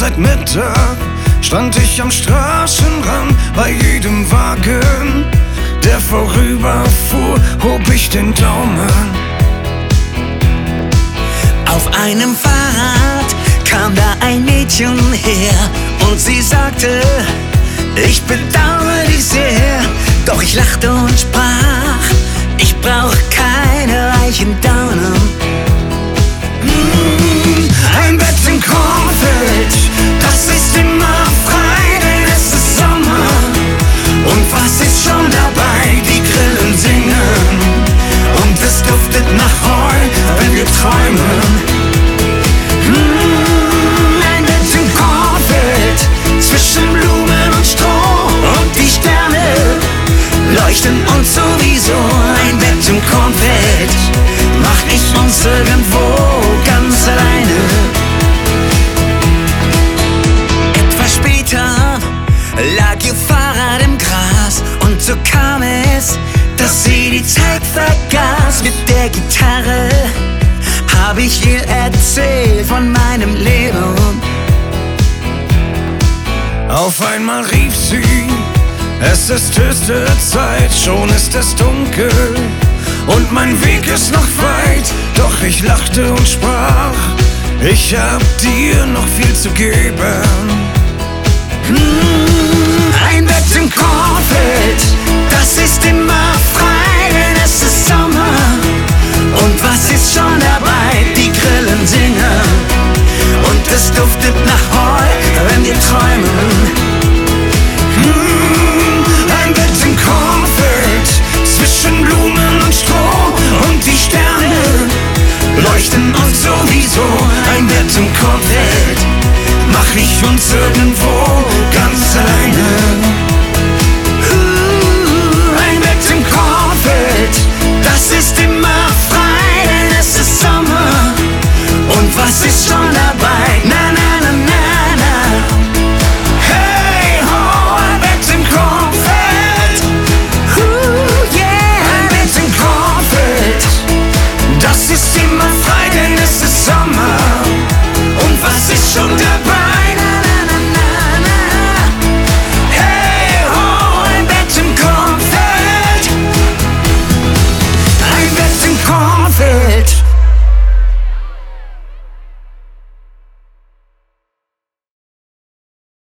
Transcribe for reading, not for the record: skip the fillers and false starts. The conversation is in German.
Seit Mittag stand ich am Straßenrand, bei jedem Wagen, der vorüberfuhr, hob ich den Daumen. Auf einem Fahrrad kam da ein Mädchen her und sie sagte, ich bedauere dich sehr. Doch ich lachte und sprach, ich brauch keine reichen Daunen. Ein Bett im Kornfeld, das ist immer frei, denn es ist Sommer. Und was ist schon dabei? Die Grillen singen und es duftet nach Heu, wenn wir träumen. Ein Bett im Kornfeld, zwischen Blumen und Stroh, und die Sterne leuchten uns sowieso. Ein Bett im Kornfeld, mach ich uns irgendwo ganz alleine. Etwas später lag ihr Fahrrad im Gras und so kam es, dass sie die Zeit vergaß. Mit der Gitarre hab ich ihr erzählt von meinem Leben. Auf einmal rief sie, es ist höchste Zeit, schon ist es dunkel und mein Weg ist noch weit. Doch ich lachte und sprach, ich hab dir noch viel zu geben. Ein Bett im Kornfeld, das ist immer frei, denn es ist Sommer. Und was ist schon dabei? Die Grillen singen und es duftet nach Heu, wenn wir träumen. Ein Bett im Kornfeld, zwischen Blumen und Stroh, und die Sterne leuchten uns sowieso. Ein Bett im Kornfeld, mach ich uns irgendwo